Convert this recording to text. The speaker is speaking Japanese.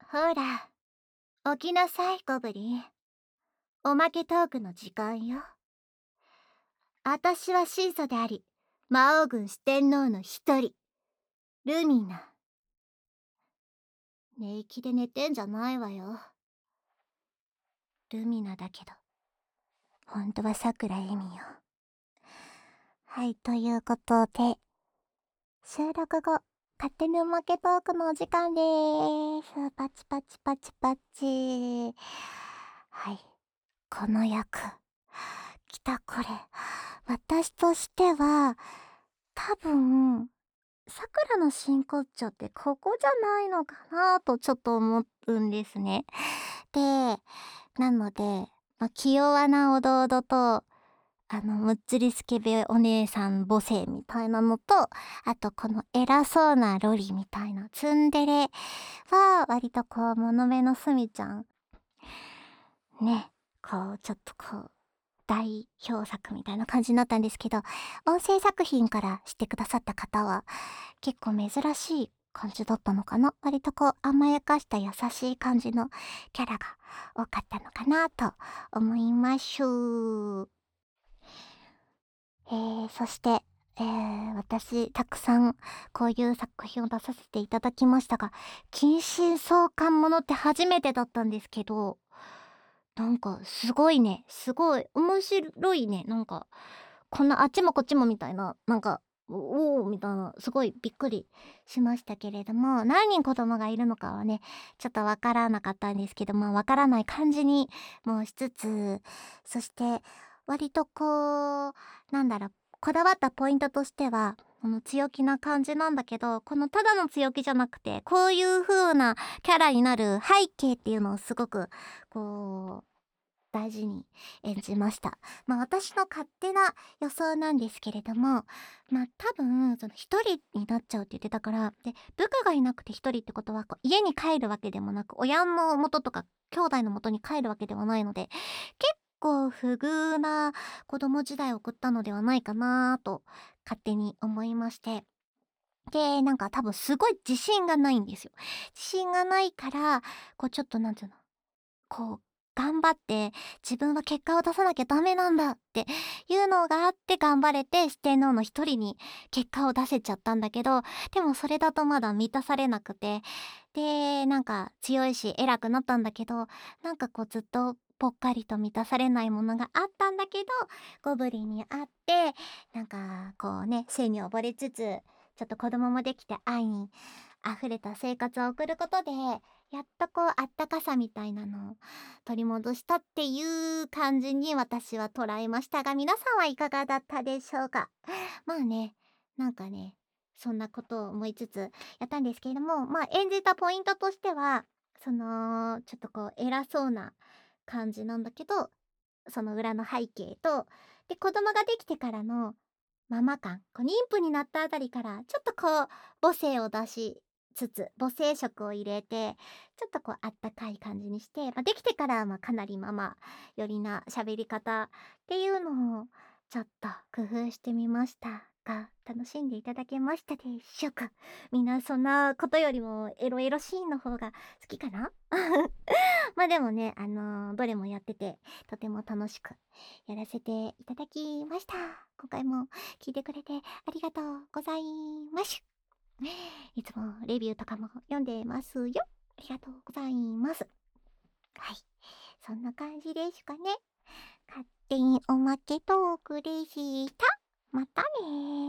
ほら、起きなさい、ゴブリン。おまけトークの時間よ。あたしは神祖であり、魔王軍四天王の一人、ルミナ。寝息で寝てんじゃないわよ。ルミナだけど、ほんとは桜恵美よ。はい、ということで、収録後、勝手におまけトークのお時間でーす。パチパチパチパチ。はい、この役。来たこれ。私としては、多分、桜の真骨頂ってここじゃないのかなとちょっと思うんですね。で、なので、気弱なおどおどと、むっつりスケベお姉さん母性みたいなのと、あとこの偉そうなロリみたいなツンデレは、割とこう、物目のすみちゃん、ね、こう、ちょっとこう、代表作みたいな感じになったんですけど、音声作品からしてくださった方は、結構珍しい感じだったのかな。割とこう、甘やかした優しい感じのキャラが多かったのかなと思いましゅ。そして、私、たくさんこういう作品を出させていただきましたが、近親相関ものって初めてだったんですけど、なんかすごいね、すごい面白いね、なんか、こんなあっちもこっちもみたいな、なんか、おおみたいな、すごいびっくりしましたけれども、何人子供がいるのかはね、ちょっとわからなかったんですけども、わからない感じにもしつつ、そして割とこう、なんだろう、こだわったポイントとしては、この強気な感じなんだけど、このただの強気じゃなくて、こういう風なキャラになる背景っていうのをすごくこう大事に演じました。私の勝手な予想なんですけれども、多分その一人になっちゃうって言ってたから、で部下がいなくて一人ってことはこう家に帰るわけでもなく、親の元とか兄弟の元に帰るわけではないので、結構不遇な子供時代を送ったのではないかなと勝手に思いまして。で、なんか多分すごい自信がないんですよ。自信がないから、こうちょっとなんていうの、こう、頑張って、自分は結果を出さなきゃダメなんだっていうのがあって頑張れて四天王の一人に結果を出せちゃったんだけど、でもそれだとまだ満たされなくて、で、なんか強いし偉くなったんだけど、なんかこうずっとぽっかりと満たされないものがあったんだけど、ゴブリンに会って、なんかこうね、性に溺れつつ、ちょっと子供もできて愛に溢れた生活を送ることで、やっとこうあったかさみたいなのを取り戻したっていう感じに私は捉えましたが、皆さんはいかがだったでしょうか。まあね、なんかね、そんなことを思いつつやったんですけれども、演じたポイントとしては、そのちょっとこう偉そうな感じなんだけど、その裏の背景と、で子供ができてからのママ感、こう妊婦になったあたりからちょっとこう母性を出しつつ、母性色を入れて、ちょっとこうあったかい感じにして、できてからはかなりママ寄りな喋り方っていうのをちょっと工夫してみましたが、楽しんでいただけましたでしょうか。みんなそんなことよりもエロエロシーンの方が好きかな。でもね、どれもやっててとても楽しくやらせていただきました。今回も聞いてくれてありがとうございます。いつもレビューとかも読んでますよ。ありがとうございます。はい。そんな感じですかね。勝手におまけトークでした。またねー。